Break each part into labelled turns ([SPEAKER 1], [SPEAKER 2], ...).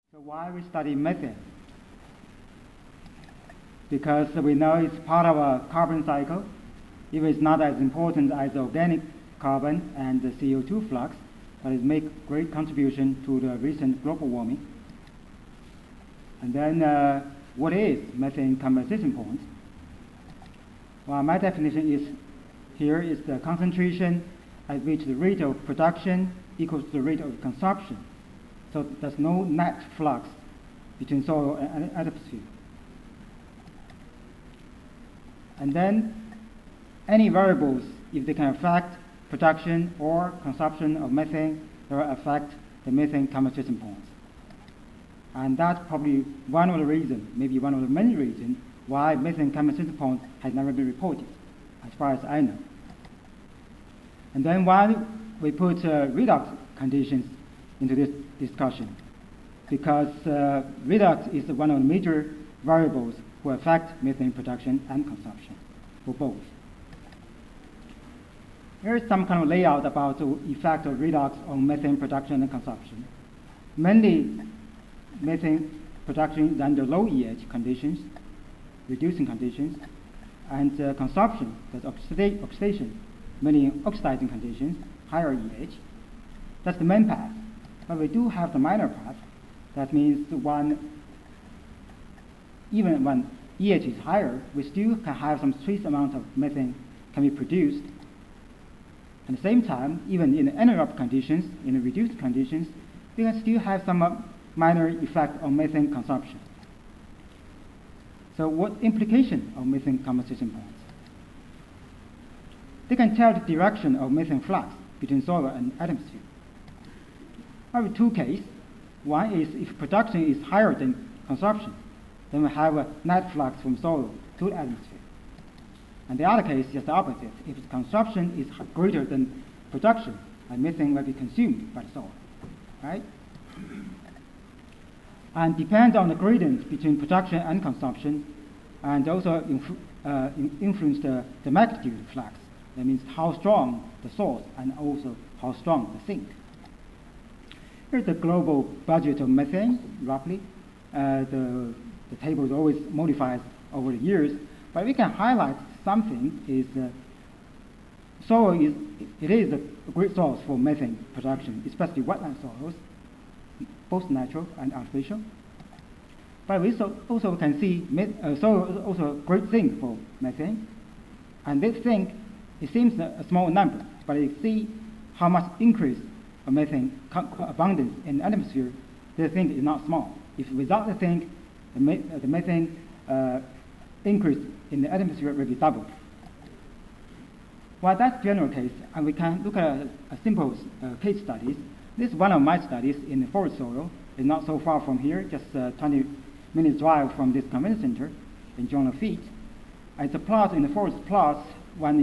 [SPEAKER 1] So why we study methane? Because we know it's part of a carbon cycle. If it's not as important as organic carbon and the CO2 flux, but it makes great contribution to the recent global warming. And then what is methane conversation point? Well, my definition is here is the concentration at which the rate of production equals the rate of consumption. So there's no net flux between soil and atmosphere. And then any variables, if they can affect production or consumption of methane, they will affect the methane concentration points. And that's probably one of the reasons, maybe one of the many reasons, why methane concentration point has never been reported, as far as I know. And then why we put redox conditions into this discussion? Because redox is one of the major variables who affect methane production and consumption, for both. Here is some kind of layout about the effect of redox on methane production and consumption. Mainly, methane production is under low EH conditions, reducing conditions, and consumption, that's oxidation, meaning oxidizing conditions, higher EH. That's the main path. But we do have the minor path. That means even when EH is higher, we still can have some trace amount of methane can be produced. At the same time, even in anaerobic conditions, in the reduced conditions, we can still have some minor effect on methane consumption. So what implication of methane conversation points? They can tell the direction of methane flux between soil and atmosphere. I have two cases. One is if production is higher than consumption, then we have a net flux from soil to the atmosphere. And the other case is just the opposite. If the consumption is greater than production, methane will be consumed by the soil, right? And depends on the gradient between production and consumption, and also influence the magnitude of flux. That means how strong the source and also how strong the sink. Here's the global budget of methane, roughly. The table is always modified over the years, but we can highlight something is soil is a great source for methane production, especially wetland soils, both natural and artificial. But we also can see soil is also a great sink for methane, and this sink, it seems a small number, but you see how much increase of methane abundance in the atmosphere. The sink is not small. If without the sink, the methane increase in the atmosphere will be doubled. Well, that's general case, and we can look at a simple case studies. This is one of my studies in the forest soil. It's not so far from here, just 20 minutes drive from this convention center in John Lafitte. It's a plot in the forest plots, one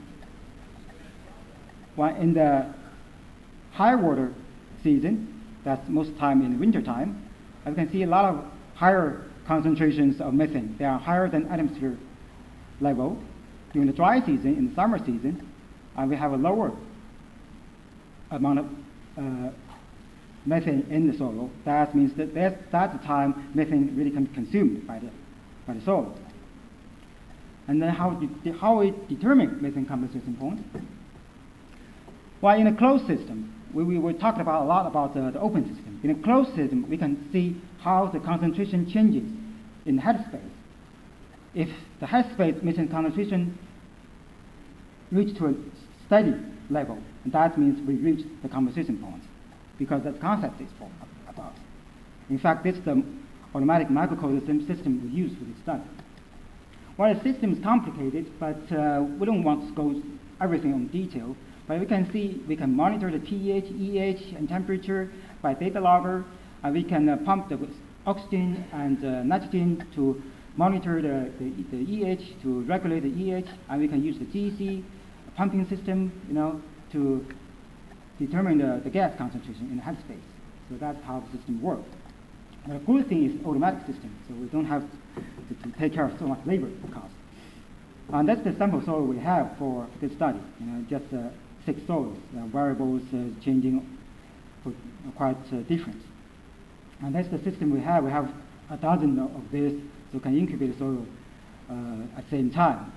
[SPEAKER 1] in the high water season, that's most time in the winter time. As you can see a lot of higher concentrations of methane. They are higher than atmosphere level. During the dry season, in the summer season, we have a lower amount of methane in the soil. That means that that's the time methane really can be consumed by the soil. And then how we determine methane concentration point? Well, in a closed system, we talked about a lot about the open system. In a closed system, we can see how the concentration changes in headspace. If the headspace methane concentration reach to a steady level, and that means we reach the conversation point, because that concept is about. In fact, this is the automatic microcosm system we use for this study. Well, the system is complicated, but we don't want to go everything in detail. But we can see, we can monitor the pH, EH, and temperature by data logger. We can pump the oxygen and nitrogen to monitor the EH, to regulate the EH, and we can use the GC pumping system, to determine the gas concentration in the headspace. So that's how the system works. The good thing is automatic system, so we don't have to take care of so much labor cost. And that's the sample soil we have for this study. Just 6 soils, variables changing quite different. And that's the system we have. We have a dozen of this, so can incubate soil at the same time.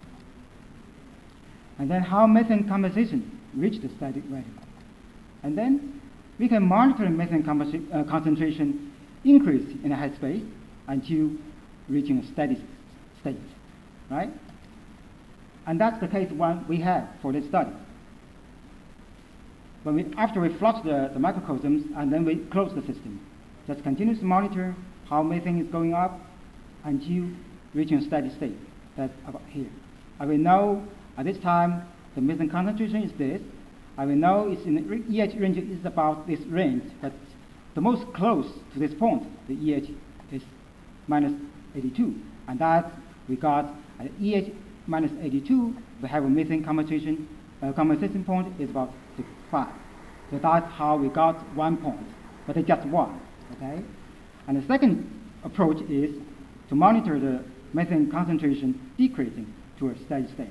[SPEAKER 1] And then how methane composition reach the static value. And then we can monitor methane concentration increase in a headspace until reaching a steady state, right? And that's the case one we have for this study. After we flush the microcosms and then we close the system, just continue to monitor how methane is going up until reaching a steady state. That's about here. I will know at this time the methane concentration is this. I will know it's in the EH range is about this range, but the most close to this point, the EH is minus 82. And that we got at EH minus 82, we have a methane concentration point is about 65. So that's how we got 1 point, but it's just one, okay? And the second approach is to monitor the methane concentration decreasing to a steady state.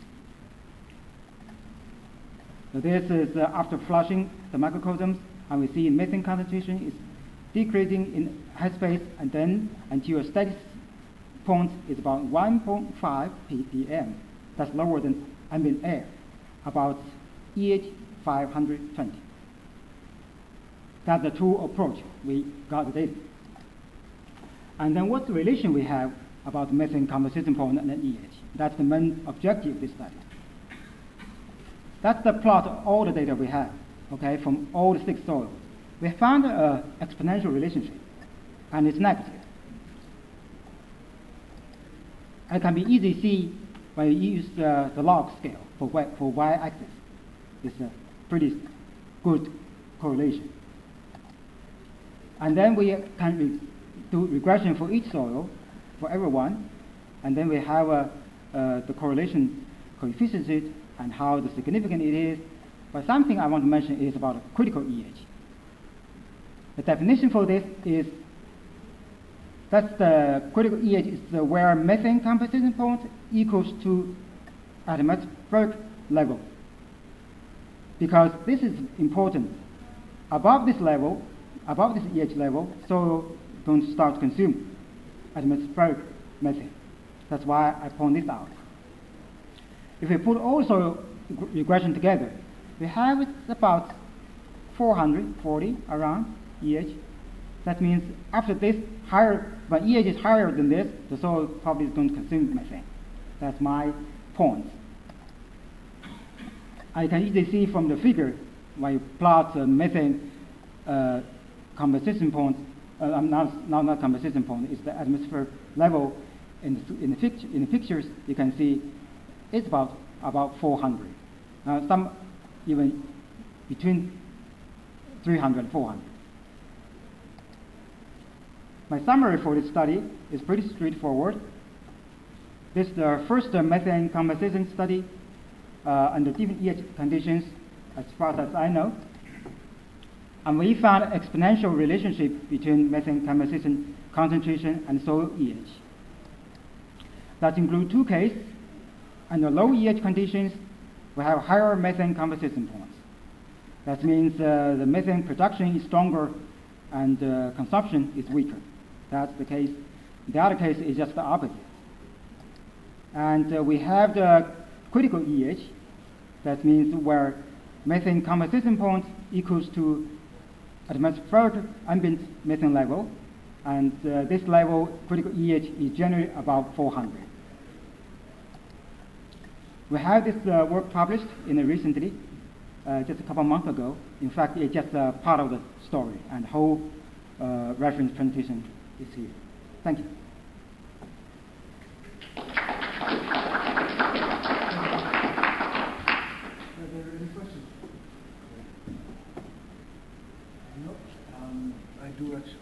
[SPEAKER 1] So this is after flushing the microcosms, and we see methane concentration is decreasing in headspace, and then until a steady point is about 1.5 ppm. That's lower than ambient air, about EH 520. That's the true approach we got the data. And then what's the relation we have about methane composition point and EH? That's the main objective of this study. That's the plot of all the data we have, okay, from all the 6 soils. We found an exponential relationship, and it's negative. It can be easy to see when you use the log scale for y-axis. It's a pretty good correlation. And then we can do regression for each soil, for everyone, and then we have the correlation coefficient and how significant it is. But something I want to mention is about critical EH. The definition for this is that the critical EH is where methane composition point equals to atmospheric level. Because this is important. Above this level, above this EH level, soil don't start to consume atmospheric methane. That's why I point this out. If we put all soil regression together, we have about 440 around EH. That means after this higher, when EH is higher than this, the soil probably don't consume methane. That's my point. I can easily see from the figure when you plot the methane composition point, not composition point, it's the atmosphere level in the pictures. You can see it's about 400. Some even between 300 and 400. My summary for this study is pretty straightforward. This is the first methane composition study under different EH conditions, as far as I know. And we found an exponential relationship between methane composition concentration and soil EH. That includes 2 cases. Under low EH conditions, we have higher methane composition points. That means the methane production is stronger and consumption is weaker. That's the case. The other case is just the opposite. And we have the critical EH. That means where methane composition point equals to atmospheric ambient methane level. And this level, critical EH, is generally about 400. We have this work published recently, just a couple of months ago. In fact, it's just part of the story, and the whole reference presentation is here. Thank you.
[SPEAKER 2] Are there any questions? No. I do actually.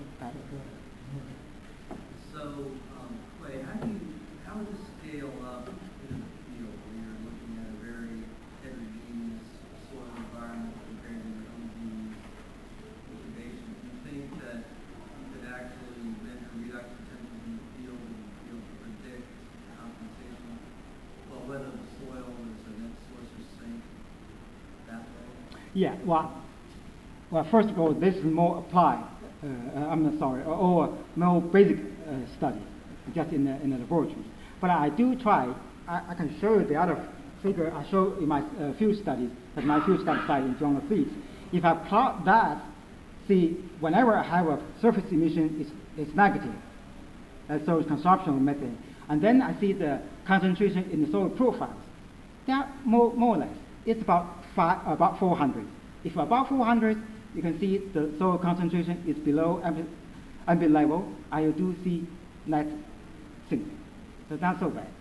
[SPEAKER 3] So, Clay, how would this scale up in the field where you're looking at a very heterogeneous soil environment compared to your homogeneous incubation? Do you think that you could actually measure reduction temperatures in the field and be able to predict compensation? Well, whether the soil is a net source or sink that way?
[SPEAKER 1] Yeah, well, first of all, this is more applied I'm sorry, or more basic studies, just in the laboratories. But I do try. I can show you the other figure I show in my field studies, that my field study site in Journal of Physics. If I plot that, see, whenever I have a surface emission, it's negative. So it's consumption of methane. And then I see the concentration in the soil profiles. They are more or less. It's about 400. If about 400, you can see the soil concentration is below ambient level. I do see net sink. So not so bad.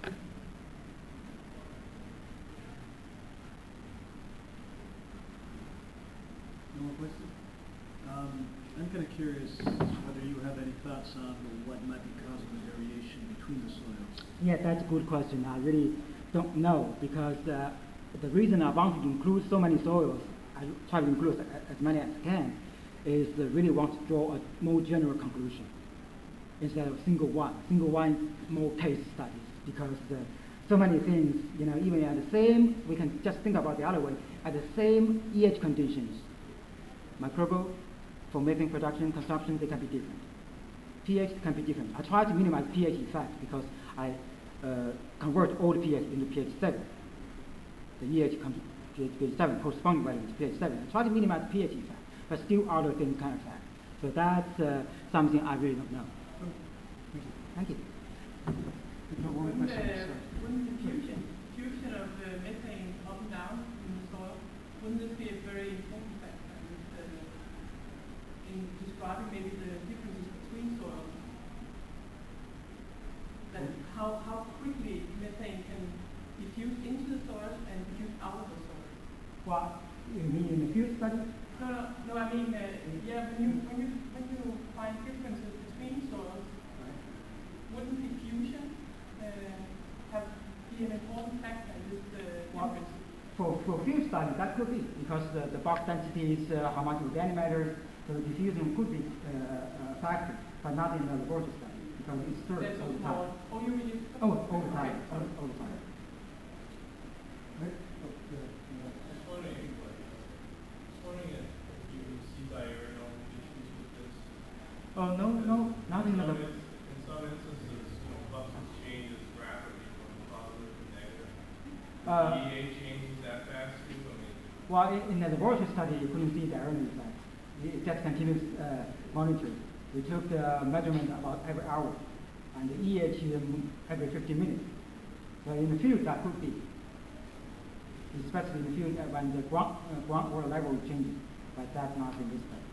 [SPEAKER 2] No more questions? I'm kind of curious whether you have any thoughts on what might be causing the variation between the soils.
[SPEAKER 1] Yeah, that's a good question. I really don't know, because the reason I want to include so many soils, I try to include as many as I can, is really want to draw a more general conclusion instead of single one. Single one, more case studies, because so many things, even at the same, we can just think about the other way, at the same EH conditions, microbial, for methane production, consumption, they can be different. pH can be different. I try to minimize pH effect because I convert all the pH into pH 7. The EH comes to pH 7, corresponding value to pH 7. I try to minimize pH effect, but still other things can affect. So that's something I really don't know. Thank you.
[SPEAKER 4] Wouldn't the fusion of methane up and down in the soil, wouldn't this be a very important factor in describing maybe the differences between soils? That how quickly methane can diffuse into the soil and diffuse out of the soil?
[SPEAKER 1] Well, you mean in the field study?
[SPEAKER 4] No. I mean, yeah. When you find differences between soils, wouldn't diffusion be an important factor in this difference?
[SPEAKER 1] For field study, that could be, because the box densities, how much organic matters, so diffusion could be a factor, but not in the laboratory study, because it's stirred
[SPEAKER 4] That's
[SPEAKER 1] all the
[SPEAKER 4] small.
[SPEAKER 1] time.
[SPEAKER 4] Oh, you mean
[SPEAKER 1] All the time,
[SPEAKER 4] Okay.
[SPEAKER 1] all the time.
[SPEAKER 2] Right?
[SPEAKER 5] Just wondering if you see diurnal issues with this.
[SPEAKER 1] Oh, no, nothing.
[SPEAKER 5] In some instances, fluxes changes rapidly from positive to negative. EA changes that fast too.
[SPEAKER 1] Well, in the laboratory study, you couldn't see the error effect. It just continues monitoring. We took the measurement about every hour, and the EH every 15 minutes. So in the field, that could be, especially in the field when the groundwater level changes, but that's not in this study.